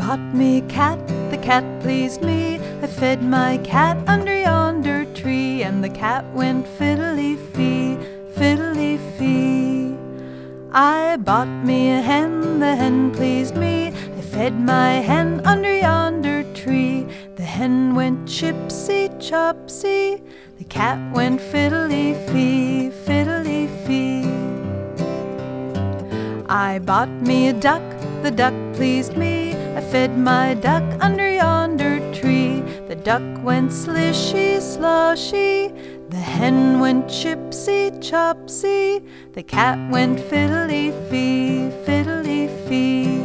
bought me a cat, the cat pleased me. I fed my cat under yonder tree, and the cat went fiddly-fee, fiddly-fee. I bought me a hen, the hen pleased me. I fed my hen under yonder tree. The hen went chipsy-chopsy, the cat went fiddly-fee, fiddly-fee. I bought me a duck, the duck pleased me. I fed my duck under yonder tree. The duck went slishy-sloshy, the hen went chipsy-chopsy, the cat went fiddly-fee, fiddly-fee.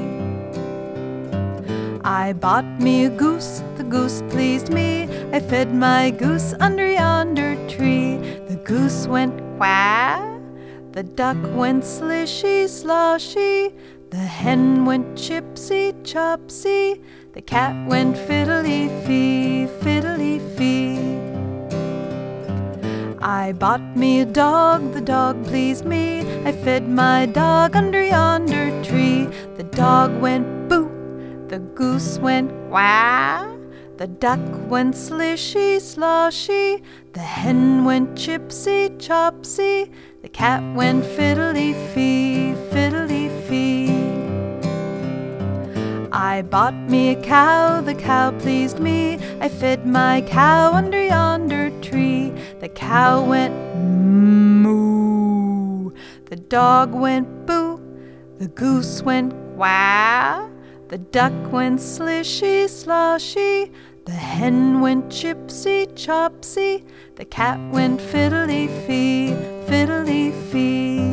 I bought me a goose, the goose pleased me. I fed my goose under yonder tree. The goose went quack, the duck went slishy-sloshy, the hen went chipsy-chopsy, the cat went fiddly-fee, fiddly-fee. I bought me a dog, the dog pleased me. I fed my dog under yonder tree. The dog went boo, the goose went quack, the duck went slishy-sloshy, the hen went chipsy-chopsy, the cat went fiddly-fee, fiddly-fee. I bought me a cow, the cow pleased me. I fed my cow under yonder tree. The cow went moo, the dog went boo, the goose went quack, the duck went slishy-sloshy, the hen went chipsy-chopsy, the cat went fiddly-fee, fiddly-fee.